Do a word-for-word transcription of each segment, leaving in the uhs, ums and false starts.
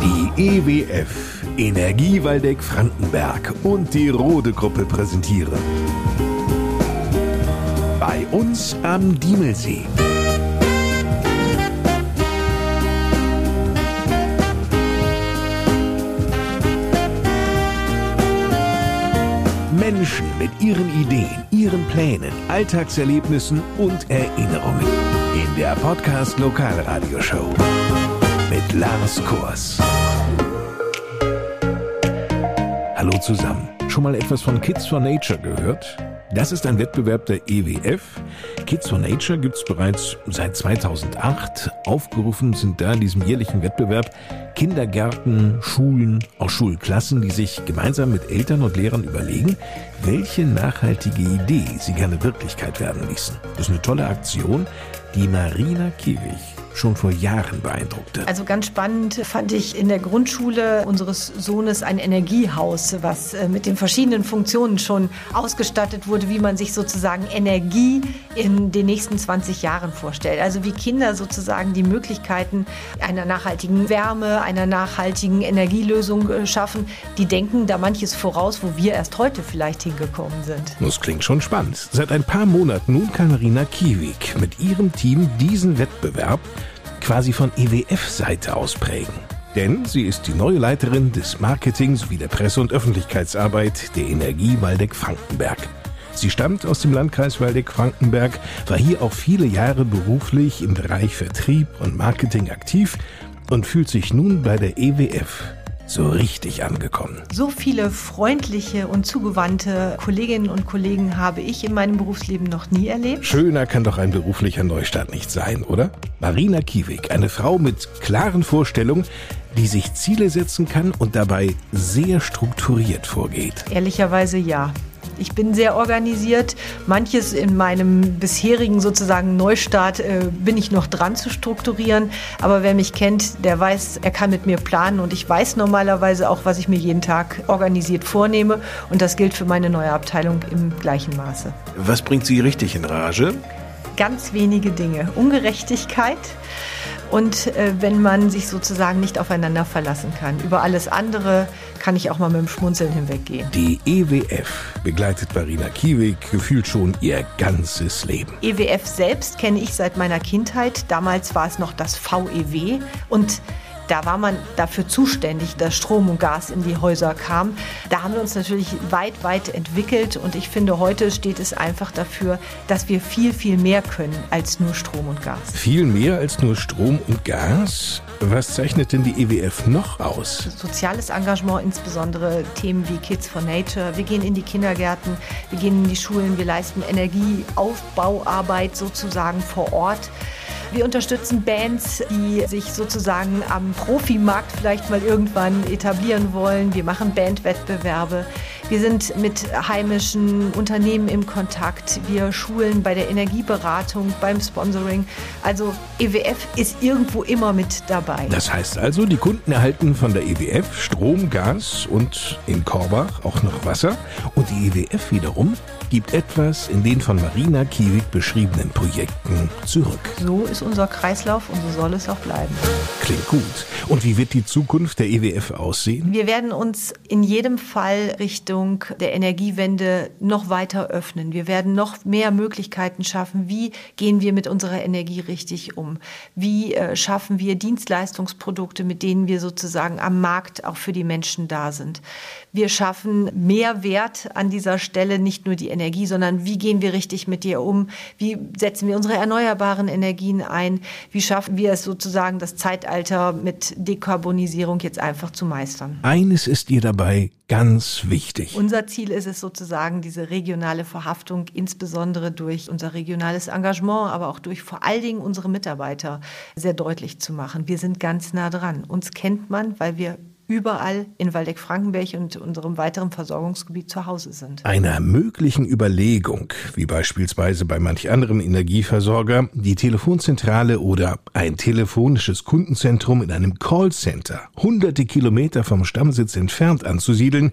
Die E W F, Energie Waldeck Frankenberg und die Rode Gruppe präsentieren. Bei uns am Diemelsee. Menschen mit ihren Ideen, ihren Plänen, Alltagserlebnissen und Erinnerungen. In der Podcast Lokalradioshow mit Lars Kors. Hallo zusammen. Schon mal etwas von Kids for Nature gehört? Das ist ein Wettbewerb der E W F. Kids for Nature gibt es bereits seit zweitausendacht. Aufgerufen sind da in diesem jährlichen Wettbewerb Kindergärten, Schulen, auch Schulklassen, die sich gemeinsam mit Eltern und Lehrern überlegen, welche nachhaltige Idee sie gerne Wirklichkeit werden ließen. Das ist eine tolle Aktion, die Marina Kiewig schon vor Jahren beeindruckte. Also ganz spannend fand ich in der Grundschule unseres Sohnes ein Energiehaus, was mit den verschiedenen Funktionen schon ausgestattet wurde, wie man sich sozusagen Energie in den nächsten zwanzig Jahren vorstellt. Also wie Kinder sozusagen die Möglichkeiten einer nachhaltigen Wärme, einer nachhaltigen Energielösung schaffen. Die denken da manches voraus, wo wir erst heute vielleicht hingekommen sind. Das klingt schon spannend. Seit ein paar Monaten nun kann Marina Kiewig mit ihrem Team diesen Wettbewerb quasi von E W F-Seite aus prägen. Denn sie ist die neue Leiterin des Marketing sowie der Presse- und Öffentlichkeitsarbeit der Energie Waldeck-Frankenberg. Sie stammt aus dem Landkreis Waldeck-Frankenberg, war hier auch viele Jahre beruflich im Bereich Vertrieb und Marketing aktiv und fühlt sich nun bei der E W F so richtig angekommen. So viele freundliche und zugewandte Kolleginnen und Kollegen habe ich in meinem Berufsleben noch nie erlebt. Schöner kann doch ein beruflicher Neustart nicht sein, oder? Marina Kiewig, eine Frau mit klaren Vorstellungen, die sich Ziele setzen kann und dabei sehr strukturiert vorgeht. Ehrlicherweise ja. Ich bin sehr organisiert. Manches in meinem bisherigen sozusagen Neustart äh, bin ich noch dran zu strukturieren. Aber wer mich kennt, der weiß, er kann mit mir planen. Und ich weiß normalerweise auch, was ich mir jeden Tag organisiert vornehme. Und das gilt für meine neue Abteilung im gleichen Maße. Was bringt Sie richtig in Rage? Ganz wenige Dinge. Ungerechtigkeit. Und äh, wenn man sich sozusagen nicht aufeinander verlassen kann. Über alles andere kann ich auch mal mit dem Schmunzeln hinweggehen. Die E W F begleitet Marina Kiewig gefühlt schon ihr ganzes Leben. E W F selbst kenne ich seit meiner Kindheit. Damals war es noch das V E W und da war man dafür zuständig, dass Strom und Gas in die Häuser kam. Da haben wir uns natürlich weit, weit entwickelt und ich finde, heute steht es einfach dafür, dass wir viel, viel mehr können als nur Strom und Gas. Viel mehr als nur Strom und Gas? Was zeichnet denn die E W F noch aus? Soziales Engagement, insbesondere Themen wie Kids for Nature. Wir gehen in die Kindergärten, wir gehen in die Schulen, wir leisten Energieaufbauarbeit sozusagen vor Ort. Wir unterstützen Bands, die sich sozusagen am Profimarkt vielleicht mal irgendwann etablieren wollen. Wir machen Bandwettbewerbe. Wir sind mit heimischen Unternehmen im Kontakt. Wir schulen bei der Energieberatung, beim Sponsoring. Also E W F ist irgendwo immer mit dabei. Das heißt also, die Kunden erhalten von der E W F Strom, Gas und in Korbach auch noch Wasser. Und die E W F wiederum gibt etwas in den von Marina Kiewig beschriebenen Projekten zurück. So ist unser Kreislauf und so soll es auch bleiben. Klingt gut. Und wie wird die Zukunft der E W F aussehen? Wir werden uns in jedem Fall Richtung der Energiewende noch weiter öffnen. Wir werden noch mehr Möglichkeiten schaffen. Wie gehen wir mit unserer Energie richtig um? Wie äh, schaffen wir Dienstleistungsprodukte, mit denen wir sozusagen am Markt auch für die Menschen da sind? Wir schaffen Mehrwert an dieser Stelle, nicht nur die Energie, sondern wie gehen wir richtig mit ihr um? Wie setzen wir unsere erneuerbaren Energien ein? Wie schaffen wir es sozusagen, das Zeitalter mit Dekarbonisierung jetzt einfach zu meistern? Eines ist ihr dabei ganz wichtig. Unser Ziel ist es sozusagen, diese regionale Verhaftung, insbesondere durch unser regionales Engagement, aber auch durch vor allen Dingen unsere Mitarbeiter sehr deutlich zu machen. Wir sind ganz nah dran. Uns kennt man, weil wir überall in Waldeck-Frankenberg und unserem weiteren Versorgungsgebiet zu Hause sind. Einer möglichen Überlegung, wie beispielsweise bei manch anderem Energieversorger, die Telefonzentrale oder ein telefonisches Kundenzentrum in einem Callcenter hunderte Kilometer vom Stammsitz entfernt anzusiedeln,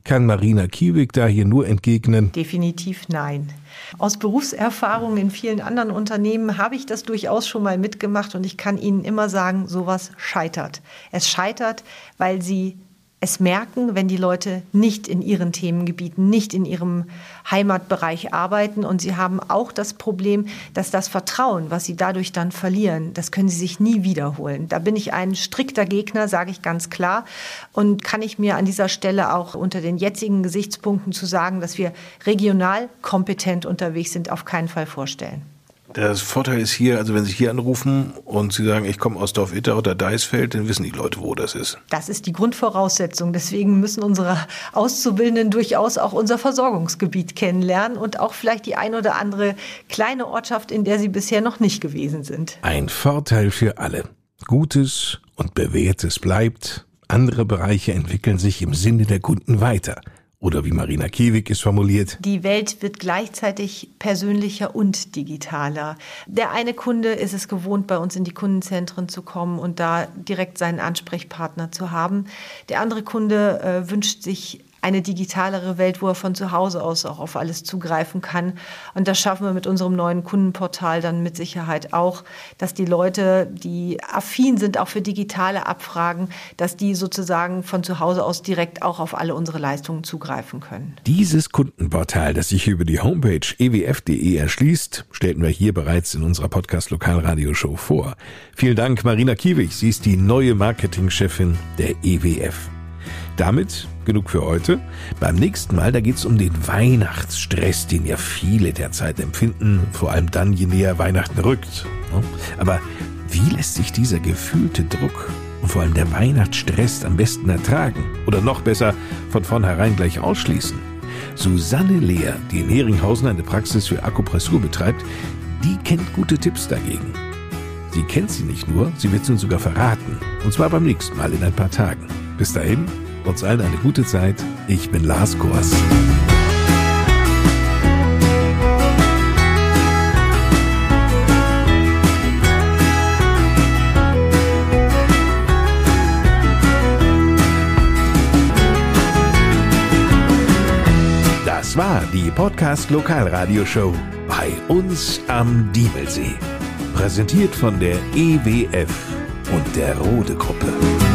kann Marina Kiewig da hier nur entgegnen? Definitiv nein. Aus Berufserfahrung in vielen anderen Unternehmen habe ich das durchaus schon mal mitgemacht und ich kann Ihnen immer sagen, sowas scheitert. Es scheitert, weil Sie es merken, wenn die Leute nicht in ihren Themengebieten, nicht in ihrem Heimatbereich arbeiten. Und sie haben auch das Problem, dass das Vertrauen, was sie dadurch dann verlieren, das können sie sich nie wiederholen. Da bin ich ein strikter Gegner, sage ich ganz klar. Und kann ich mir an dieser Stelle auch unter den jetzigen Gesichtspunkten zu sagen, dass wir regional kompetent unterwegs sind, auf keinen Fall vorstellen. Der Vorteil ist hier, also wenn Sie hier anrufen und Sie sagen, ich komme aus Dorf-Itter oder Deisfeld, dann wissen die Leute, wo das ist. Das ist die Grundvoraussetzung. Deswegen müssen unsere Auszubildenden durchaus auch unser Versorgungsgebiet kennenlernen und auch vielleicht die ein oder andere kleine Ortschaft, in der sie bisher noch nicht gewesen sind. Ein Vorteil für alle. Gutes und Bewährtes bleibt. Andere Bereiche entwickeln sich im Sinne der Kunden weiter. Oder wie Marina Kiewig es formuliert: Die Welt wird gleichzeitig persönlicher und digitaler. Der eine Kunde ist es gewohnt, bei uns in die Kundenzentren zu kommen und da direkt seinen Ansprechpartner zu haben. Der andere Kunde äh, wünscht sich eine digitalere Welt, wo er von zu Hause aus auch auf alles zugreifen kann. Und das schaffen wir mit unserem neuen Kundenportal dann mit Sicherheit auch, dass die Leute, die affin sind auch für digitale Abfragen, dass die sozusagen von zu Hause aus direkt auch auf alle unsere Leistungen zugreifen können. Dieses Kundenportal, das sich über die Homepage e w f punkt de erschließt, stellten wir hier bereits in unserer Podcast-Lokalradioshow vor. Vielen Dank, Marina Kiewig. Sie ist die neue Marketingchefin der E W F. Damit genug für heute. Beim nächsten Mal, da geht's um den Weihnachtsstress, den ja viele derzeit empfinden, vor allem dann, je näher Weihnachten rückt. Aber wie lässt sich dieser gefühlte Druck und vor allem der Weihnachtsstress am besten ertragen? Oder noch besser, von vornherein gleich ausschließen? Susanne Lehr, die in Heringhausen eine Praxis für Akupressur betreibt, die kennt gute Tipps dagegen. Sie kennt sie nicht nur, sie wird sie uns sogar verraten. Und zwar beim nächsten Mal in ein paar Tagen. Bis dahin, uns allen eine gute Zeit. Ich bin Lars Kors. Das war die Podcast Lokalradioshow bei uns am Diemelsee. Präsentiert von der E W F und der Rode Gruppe.